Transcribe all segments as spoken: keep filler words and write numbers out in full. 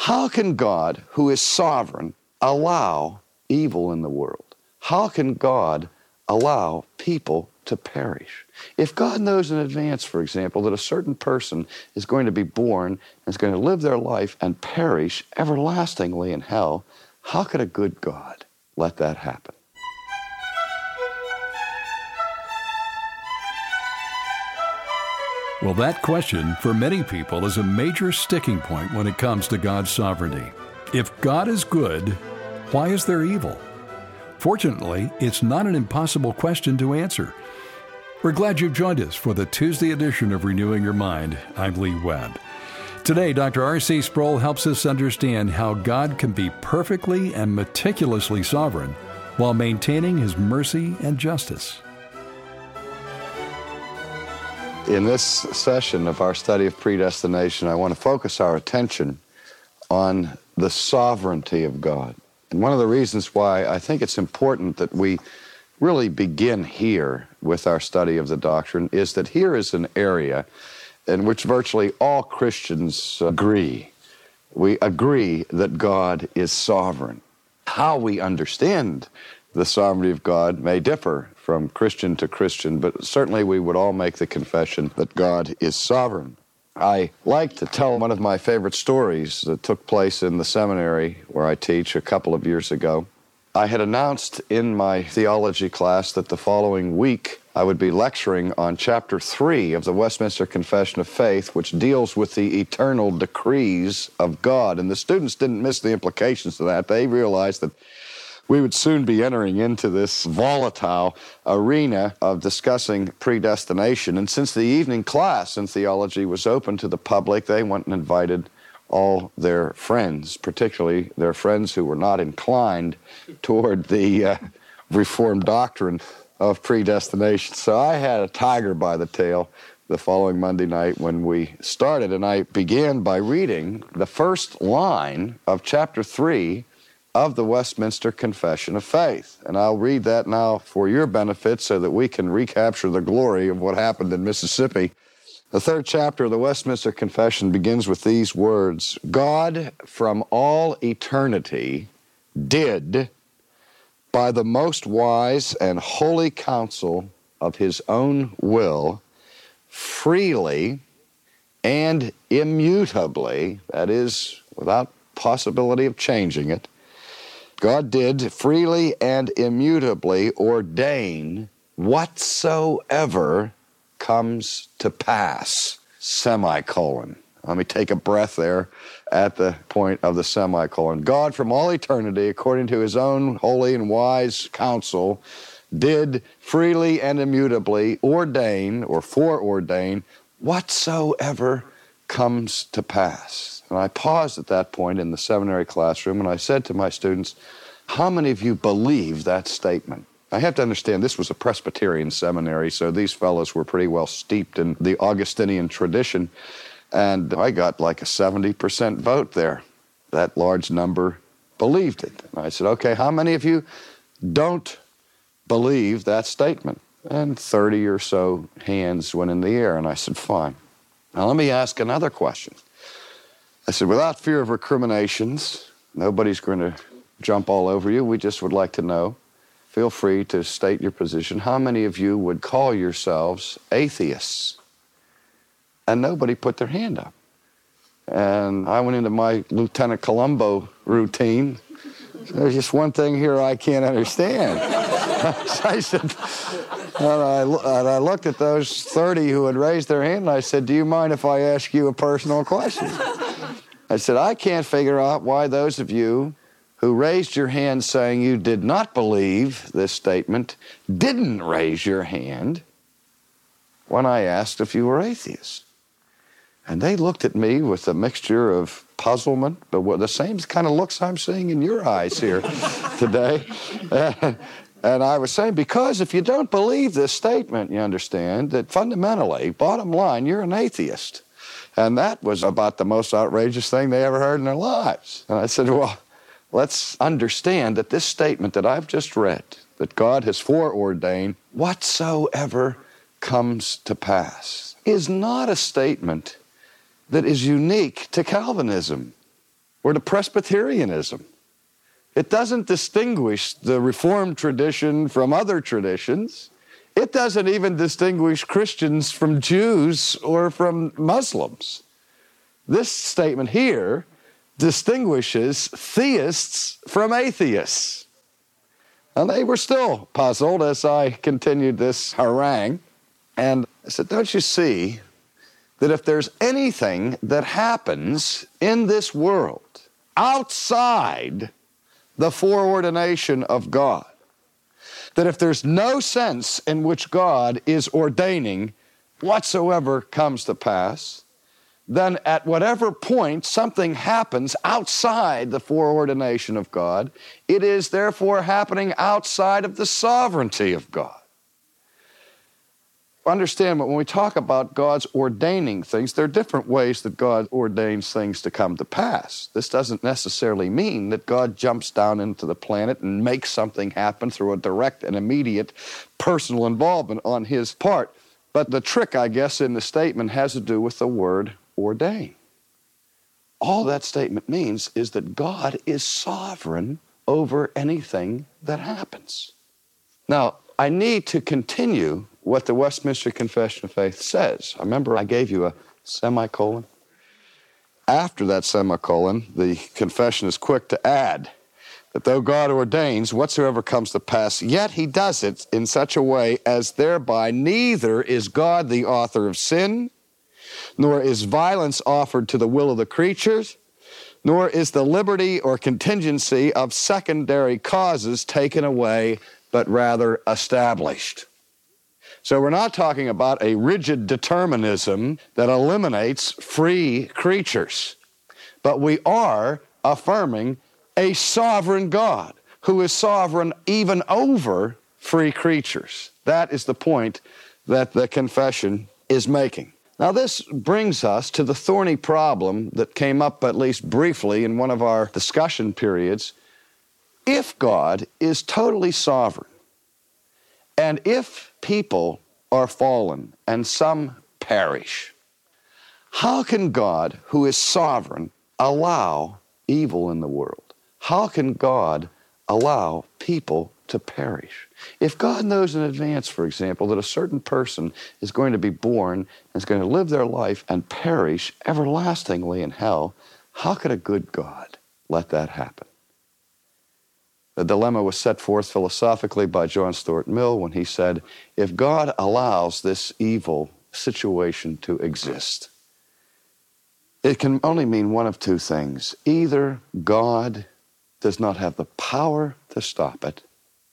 How can God, who is sovereign, allow evil in the world? How can God allow people to perish? If God knows in advance, for example, that a certain person is going to be born and is going to live their life and perish everlastingly in hell, how could a good God let that happen? Well, that question for many people is a major sticking point when it comes to God's sovereignty. If God is good, why is there evil? Fortunately, it's not an impossible question to answer. We're glad you've joined us for the Tuesday edition of Renewing Your Mind. I'm Lee Webb. Today, Doctor R C Sproul helps us understand how God can be perfectly and meticulously sovereign while maintaining His mercy and justice. In this session of our study of predestination, I want to focus our attention on the sovereignty of God. And one of the reasons why I think it's important that we really begin here with our study of the doctrine is that here is an area in which virtually all Christians agree. We agree that God is sovereign. How we understand the sovereignty of God may differ from Christian to Christian, but certainly we would all make the confession that God is sovereign. I like to tell one of my favorite stories that took place in the seminary where I teach a couple of years ago. I had announced in my theology class that the following week I would be lecturing on chapter three of the Westminster Confession of Faith, which deals with the eternal decrees of God. And the students didn't miss the implications of that. They realized that we would soon be entering into this volatile arena of discussing predestination. And since the evening class in theology was open to the public, they went and invited all their friends, particularly their friends who were not inclined toward the uh, Reformed doctrine of predestination. So I had a tiger by the tail the following Monday night when we started, and I began by reading the first line of chapter three of the Westminster Confession of Faith. And I'll read that now for your benefit so that we can recapture the glory of what happened in Mississippi. The third chapter of the Westminster Confession begins with these words: God from all eternity did, by the most wise and holy counsel of His own will, freely and immutably, that is, without possibility of changing it, God did freely and immutably ordain whatsoever comes to pass, semicolon. Let me take a breath there at the point of the semicolon. God from all eternity, according to His own holy and wise counsel, did freely and immutably ordain or foreordain whatsoever comes to pass. And I paused at that point in the seminary classroom and I said to my students, how many of you believe that statement? I have to understand this was a Presbyterian seminary, so these fellows were pretty well steeped in the Augustinian tradition, and I got like a seventy percent vote there. That large number believed it. And I said, okay, how many of you don't believe that statement? And thirty or so hands went in the air, and I said, fine. Now let me ask another question. I said, without fear of recriminations, nobody's going to jump all over you. We just would like to know. Feel free to state your position. How many of you would call yourselves atheists? And nobody put their hand up. And I went into my Lieutenant Columbo routine. There's just one thing here I can't understand. So I said, and I, and I looked at those thirty who had raised their hand, and I said, do you mind if I ask you a personal question? I said, I can't figure out why those of you who raised your hand saying you did not believe this statement didn't raise your hand when I asked if you were atheists. And they looked at me with a mixture of puzzlement, but the same kind of looks I'm seeing in your eyes here today. And, and I was saying, because if you don't believe this statement, you understand that fundamentally, bottom line, you're an atheist. And that was about the most outrageous thing they ever heard in their lives. And I said, well, let's understand that this statement that I've just read, that God has foreordained whatsoever comes to pass, is not a statement that is unique to Calvinism. or to Presbyterianism. It doesn't distinguish the Reformed tradition from other traditions. It doesn't even distinguish Christians from Jews or from Muslims. This statement here distinguishes theists from atheists. And they were still puzzled as I continued this harangue. And I said, don't you see that if there's anything that happens in this world outside the foreordination of God, that if there's no sense in which God is ordaining whatsoever comes to pass, then at whatever point something happens outside the foreordination of God, it is therefore happening outside of the sovereignty of God. Understand, but when we talk about God's ordaining things, there are different ways that God ordains things to come to pass. This doesn't necessarily mean that God jumps down into the planet and makes something happen through a direct and immediate personal involvement on his part. But the trick, I guess, in the statement has to do with the word ordain. All that statement means is that God is sovereign over anything that happens. Now, I need to continue what the Westminster Confession of Faith says. I remember I gave you a semicolon. After that semicolon, the confession is quick to add that though God ordains whatsoever comes to pass, yet he does it in such a way as thereby neither is God the author of sin, nor is violence offered to the will of the creatures, nor is the liberty or contingency of secondary causes taken away, but rather established. So we're not talking about a rigid determinism that eliminates free creatures, but we are affirming a sovereign God who is sovereign even over free creatures. That is the point that the confession is making. Now this brings us to the thorny problem that came up at least briefly in one of our discussion periods. If God is totally sovereign, and if people are fallen and some perish, how can God, who is sovereign, allow evil in the world? How can God allow people to perish? If God knows in advance, for example, that a certain person is going to be born and is going to live their life and perish everlastingly in hell, how could a good God let that happen? The dilemma was set forth philosophically by John Stuart Mill when he said, if God allows this evil situation to exist, it can only mean one of two things. Either God does not have the power to stop it.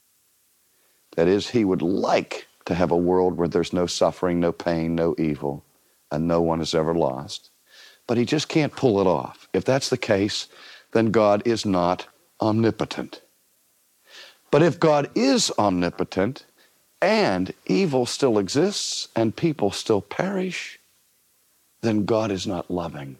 That is, he would like to have a world where there's no suffering, no pain, no evil, and no one is ever lost. But he just can't pull it off. If that's the case, then God is not omnipotent. But if God is omnipotent and evil still exists and people still perish, then God is not loving.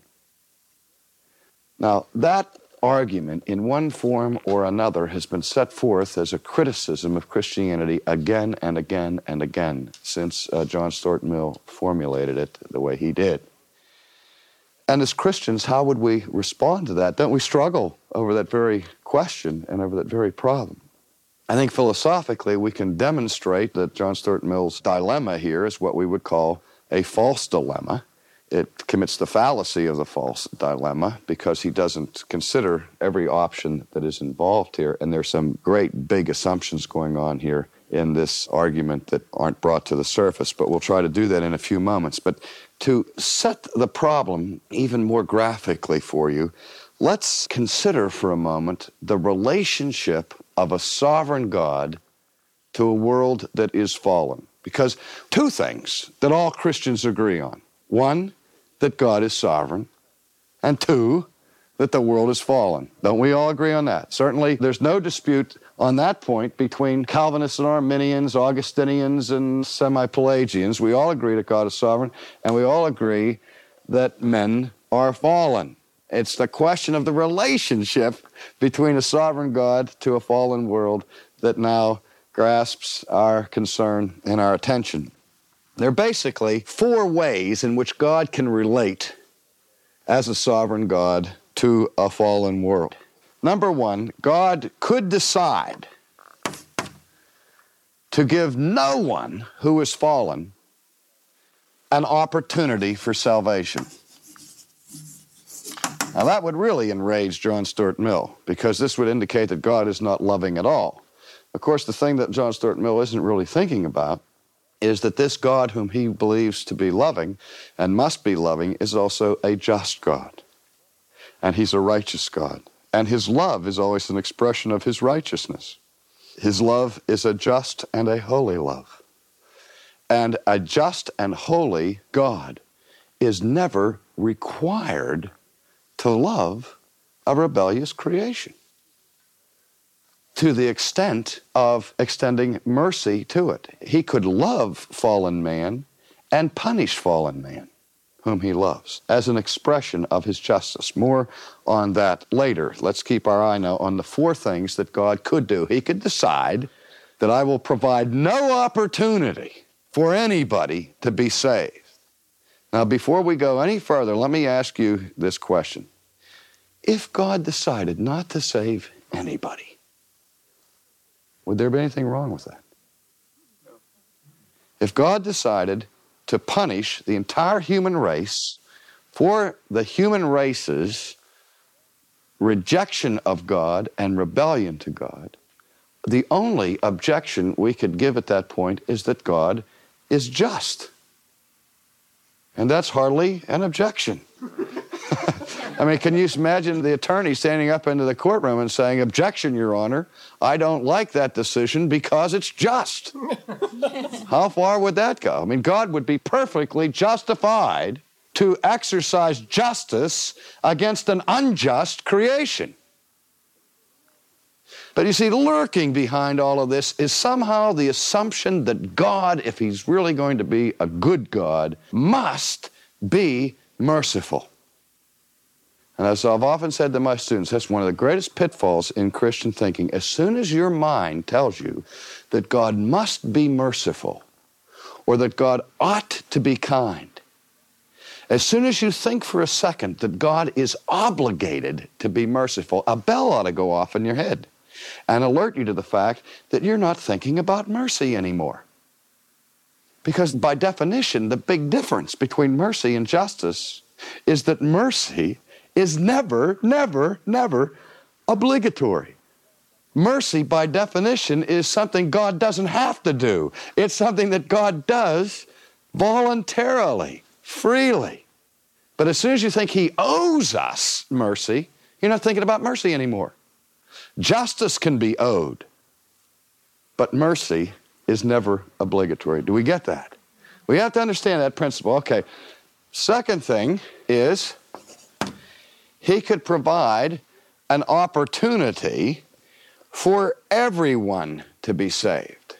Now, that argument in one form or another has been set forth as a criticism of Christianity again and again and again since uh, John Stuart Mill formulated it the way he did. And as Christians, how would we respond to that? Don't we struggle over that very question and over that very problem? I think philosophically we can demonstrate that John Stuart Mill's dilemma here is what we would call a false dilemma. It commits the fallacy of the false dilemma because he doesn't consider every option that is involved here, and there's some great big assumptions going on here in this argument that aren't brought to the surface, but we'll try to do that in a few moments. But to set the problem even more graphically for you, let's consider for a moment the relationship of a sovereign God to a world that is fallen. Because two things that all Christians agree on. One, that God is sovereign. And two, that the world is fallen. Don't we all agree on that? Certainly, there's no dispute on that point between Calvinists and Arminians, Augustinians and Semi-Pelagians. We all agree that God is sovereign, and we all agree that men are fallen. It's the question of the relationship between a sovereign God to a fallen world that now grasps our concern and our attention. There are basically four ways in which God can relate as a sovereign God to a fallen world. Number one, God could decide to give no one who is fallen an opportunity for salvation. Now that would really enrage John Stuart Mill, because this would indicate that God is not loving at all. Of course, the thing that John Stuart Mill isn't really thinking about is that this God whom he believes to be loving and must be loving is also a just God. And he's a righteous God. And his love is always an expression of his righteousness. His love is a just and a holy love. And a just and holy God is never required to love a rebellious creation, to the extent of extending mercy to it. He could love fallen man and punish fallen man whom he loves as an expression of his justice. More on that later. Let's keep our eye now on the four things that God could do. He could decide that I will provide no opportunity for anybody to be saved. Now, before we go any further, let me ask you this question. If God decided not to save anybody, would there be anything wrong with that? No. If God decided to punish the entire human race for the human race's rejection of God and rebellion to God, the only objection we could give at that point is that God is just. And that's hardly an objection. I mean, can you imagine the attorney standing up into the courtroom and saying, "Objection, Your Honor, I don't like that decision because it's just." How far would that go? I mean, God would be perfectly justified to exercise justice against an unjust creation. But you see, lurking behind all of this is somehow the assumption that God, if he's really going to be a good God, must be merciful. And as I've often said to my students, that's one of the greatest pitfalls in Christian thinking. As soon as your mind tells you that God must be merciful, or that God ought to be kind, as soon as you think for a second that God is obligated to be merciful, a bell ought to go off in your head and alert you to the fact that you're not thinking about mercy anymore. Because by definition, the big difference between mercy and justice is that mercy is never, never, never obligatory. Mercy, by definition, is something God doesn't have to do. It's something that God does voluntarily, freely. But as soon as you think he owes us mercy, you're not thinking about mercy anymore. Justice can be owed, but mercy is never obligatory. Do we get that? We have to understand that principle. Okay. Second thing is, he could provide an opportunity for everyone to be saved.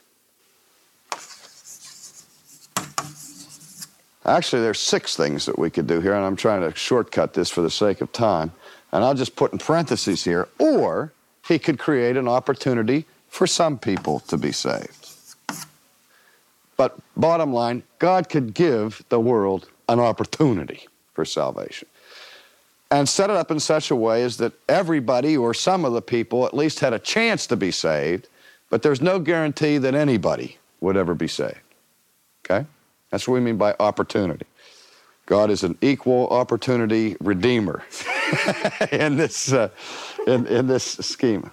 Actually, there's six things that we could do here, and I'm trying to shortcut this for the sake of time. And I'll just put in parentheses here, or he could create an opportunity for some people to be saved. But bottom line, God could give the world an opportunity for salvation, and set it up in such a way as that everybody or some of the people at least had a chance to be saved, but there's no guarantee that anybody would ever be saved. Okay? That's what we mean by opportunity. God is an equal opportunity redeemer in this uh, in, in this schema.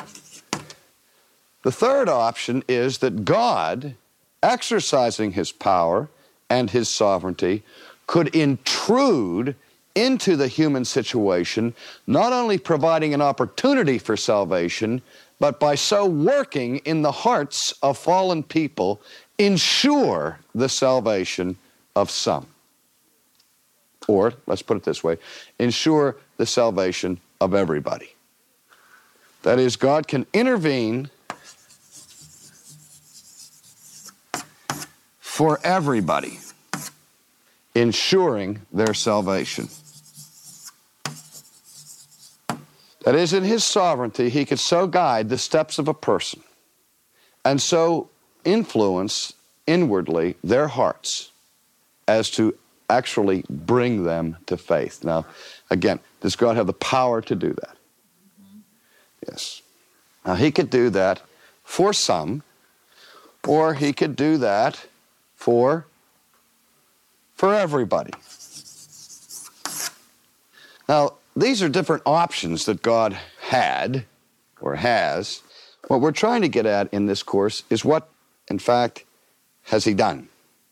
The third option is that God, exercising his power and his sovereignty, could intrude into the human situation, not only providing an opportunity for salvation, but by so working in the hearts of fallen people, ensure the salvation of some. Or, let's put it this way, ensure the salvation of everybody. That is, God can intervene for everybody, ensuring their salvation. That is, in his sovereignty, he could so guide the steps of a person and so influence inwardly their hearts as to actually bring them to faith. Now, again, does God have the power to do that? Yes. Now, he could do that for some, or he could do that for, for everybody. Now, these are different options that God had or has. What we're trying to get at in this course is what, in fact, has he done?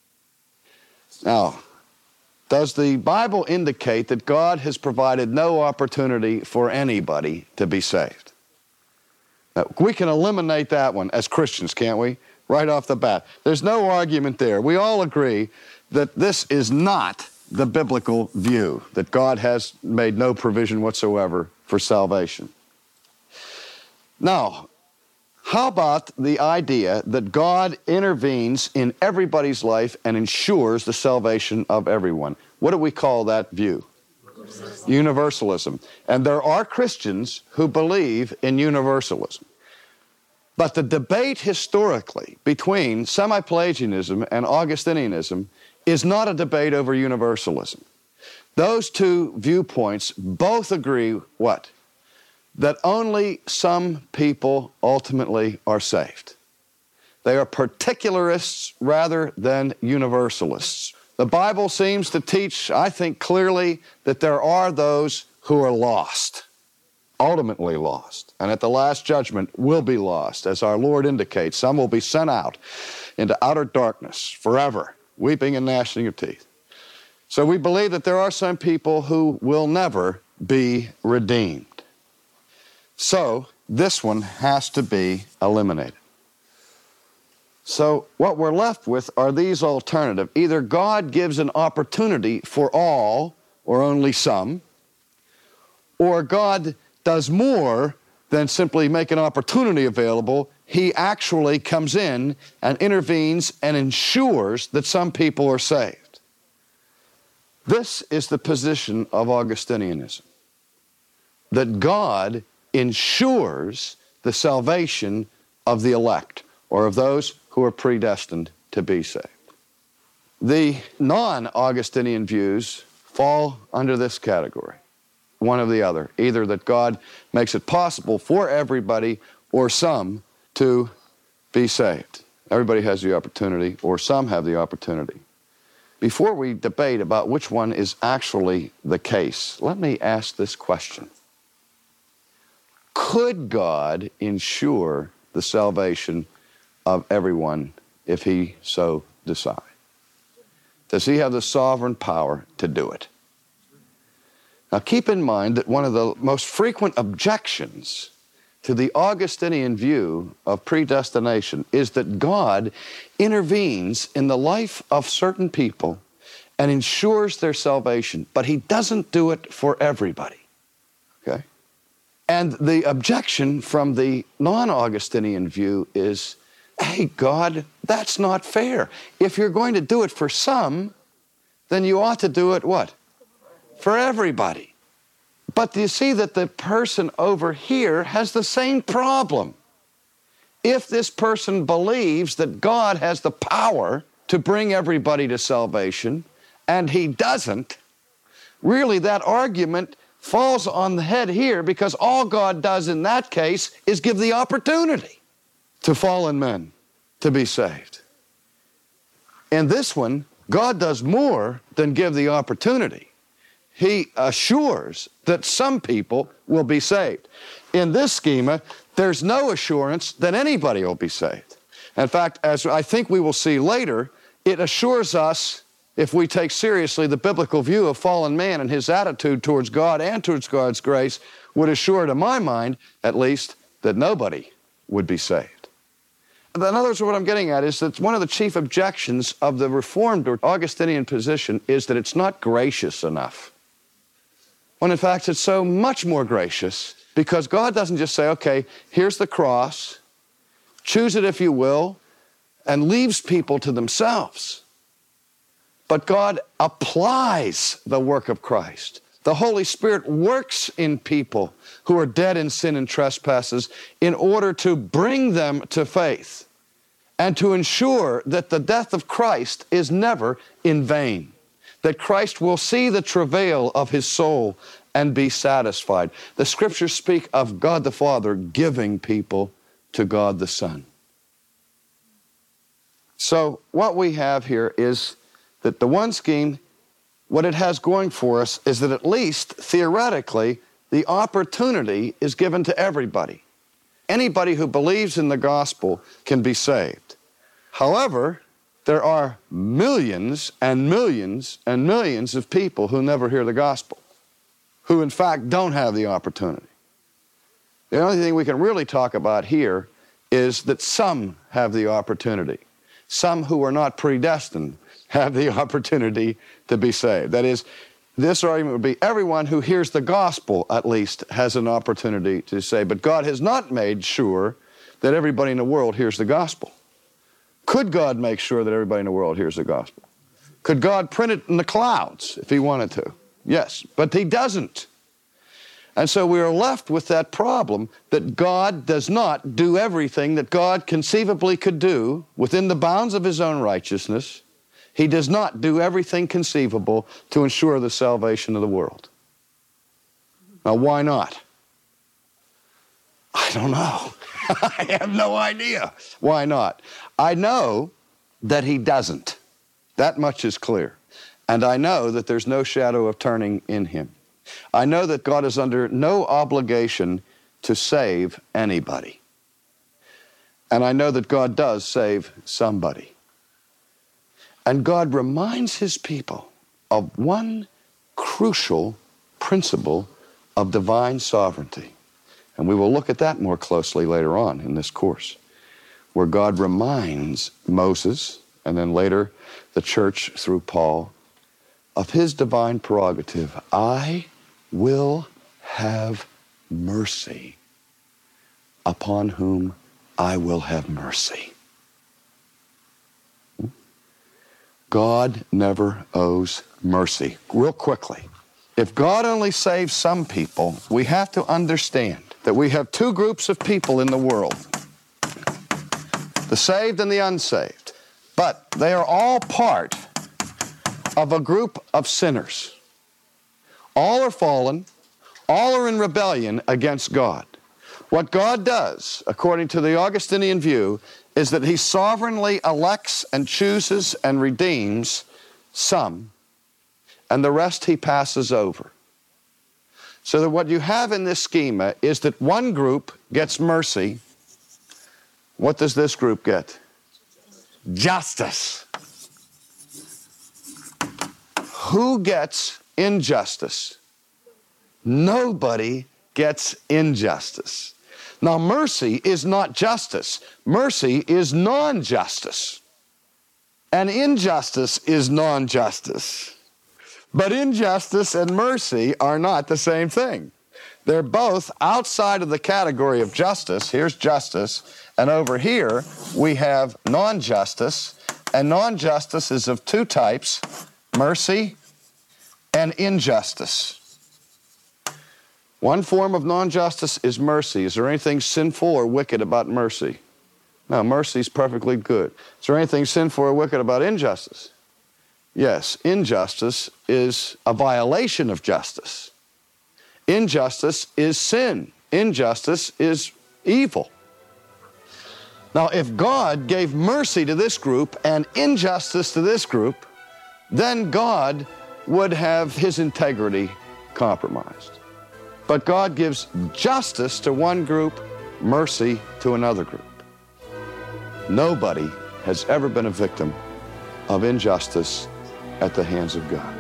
Now, does the Bible indicate that God has provided no opportunity for anybody to be saved? Now, we can eliminate that one as Christians, can't we? Right off the bat. There's no argument there. We all agree that this is not the biblical view, that God has made no provision whatsoever for salvation. Now, how about the idea that God intervenes in everybody's life and ensures the salvation of everyone? What do we call that view? Universalism. Universalism. And there are Christians who believe in universalism. But the debate historically between semi-Pelagianism and Augustinianism is not a debate over universalism. Those two viewpoints both agree what? That only some people ultimately are saved. They are particularists rather than universalists. The Bible seems to teach, I think, clearly that there are those who are lost, ultimately lost, and at the last judgment will be lost. As our Lord indicates, some will be sent out into outer darkness forever, weeping and gnashing of teeth. So we believe that there are some people who will never be redeemed. So this one has to be eliminated. So what we're left with are these alternatives. Either God gives an opportunity for all or only some, or God does more than simply make an opportunity available. He actually comes in and intervenes and ensures that some people are saved. This is the position of Augustinianism, that God ensures the salvation of the elect, or of those who are predestined to be saved. The non-Augustinian views fall under this category, one or the other, either that God makes it possible for everybody or some to be saved. Everybody has the opportunity, or some have the opportunity. Before we debate about which one is actually the case, let me ask this question. Could God ensure the salvation of everyone if he so decide? Does he have the sovereign power to do it? Now keep in mind that one of the most frequent objections to the Augustinian view of predestination is that God intervenes in the life of certain people and ensures their salvation, but he doesn't do it for everybody. Okay? And the objection from the non-Augustinian view is, hey, God, that's not fair. If you're going to do it for some, then you ought to do it what? For everybody. But do you see that the person over here has the same problem? If this person believes that God has the power to bring everybody to salvation, and he doesn't, really that argument falls on the head here, because all God does in that case is give the opportunity to fallen men to be saved. In this one, God does more than give the opportunity. He assures that some people will be saved. In this schema, there's no assurance that anybody will be saved. In fact, as I think we will see later, it assures us, if we take seriously the biblical view of fallen man and his attitude towards God and towards God's grace, would assure, to my mind, at least, that nobody would be saved. In other words, what I'm getting at is that one of the chief objections of the Reformed or Augustinian position is that it's not gracious enough. When in fact it's so much more gracious, because God doesn't just say, okay, here's the cross, choose it if you will, and leaves people to themselves. But God applies the work of Christ. The Holy Spirit works in people who are dead in sin and trespasses in order to bring them to faith and to ensure that the death of Christ is never in vain, that Christ will see the travail of his soul and be satisfied. The Scriptures speak of God the Father giving people to God the Son. So what we have here is that the one scheme, what it has going for us is that at least theoretically, the opportunity is given to everybody. Anybody who believes in the gospel can be saved. However, there are millions and millions and millions of people who never hear the gospel, who in fact don't have the opportunity. The only thing we can really talk about here is that some have the opportunity. Some who are not predestined have the opportunity to be saved. That is, this argument would be everyone who hears the gospel at least has an opportunity to say, but God has not made sure that everybody in the world hears the gospel. Could God make sure that everybody in the world hears the gospel? Could God print it in the clouds if he wanted to? Yes, but he doesn't. And so we are left with that problem that God does not do everything that God conceivably could do within the bounds of his own righteousness. He does not do everything conceivable to ensure the salvation of the world. Now, why not? I don't know. I have no idea. Why not? I know that he doesn't. That much is clear. And I know that there's no shadow of turning in him. I know that God is under no obligation to save anybody. And I know that God does save somebody. And God reminds his people of one crucial principle of divine sovereignty. And we will look at that more closely later on in this course, where God reminds Moses, and then later the church through Paul, of his divine prerogative. I will have mercy upon whom I will have mercy. God never owes mercy. Real quickly, if God only saves some people, we have to understand that we have two groups of people in the world, the saved and the unsaved, but they are all part of a group of sinners. All are fallen, all are in rebellion against God. What God does, according to the Augustinian view, is that he sovereignly elects and chooses and redeems some, and the rest he passes over. So that what you have in this schema is that one group gets mercy. What does this group get? Justice. Who gets injustice? Nobody gets injustice. Now, mercy is not justice. Mercy is non-justice. And injustice is non-justice. But injustice and mercy are not the same thing. They're both outside of the category of justice. Here's justice. And over here, we have non-justice. And non-justice is of two types, mercy and injustice. One form of non-justice is mercy. Is there anything sinful or wicked about mercy? No, mercy is perfectly good. Is there anything sinful or wicked about injustice? Yes, injustice is a violation of justice. Injustice is sin. Injustice is evil. Now, if God gave mercy to this group and injustice to this group, then God would have his integrity compromised. But God gives justice to one group, mercy to another group. Nobody has ever been a victim of injustice at the hands of God.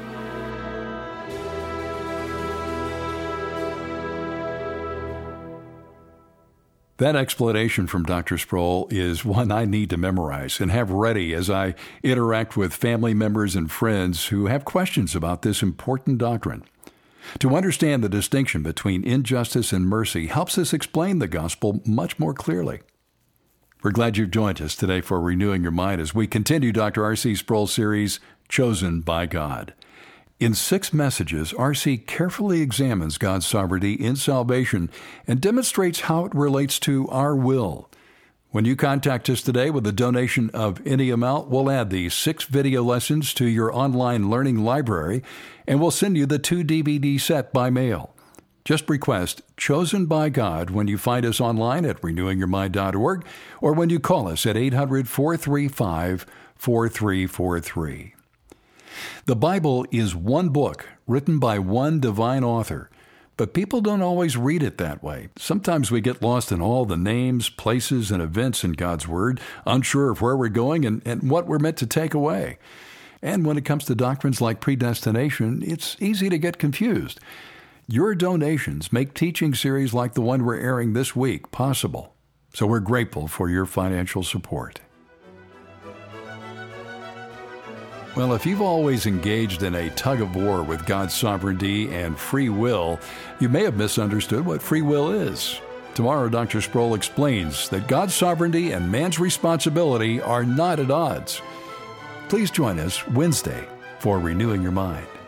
That explanation from Doctor Sproul is one I need to memorize and have ready as I interact with family members and friends who have questions about this important doctrine. To understand the distinction between injustice and mercy helps us explain the gospel much more clearly. We're glad you've joined us today for Renewing Your Mind as we continue Doctor R C Sproul's series, Chosen by God. In six messages, R C carefully examines God's sovereignty in salvation and demonstrates how it relates to our will. When you contact us today with a donation of any amount, we'll add these six video lessons to your online learning library, and we'll send you the two D V D set by mail. Just request Chosen by God when you find us online at renewing your mind dot org or when you call us at eight hundred, four three five, four three four three. The Bible is one book written by one divine author, but people don't always read it that way. Sometimes we get lost in all the names, places, and events in God's Word, unsure of where we're going and, and what we're meant to take away. And when it comes to doctrines like predestination, it's easy to get confused. Your donations make teaching series like the one we're airing this week possible, so we're grateful for your financial support. Well, if you've always engaged in a tug of war with God's sovereignty and free will, you may have misunderstood what free will is. Tomorrow, Doctor Sproul explains that God's sovereignty and man's responsibility are not at odds. Please join us Wednesday for Renewing Your Mind.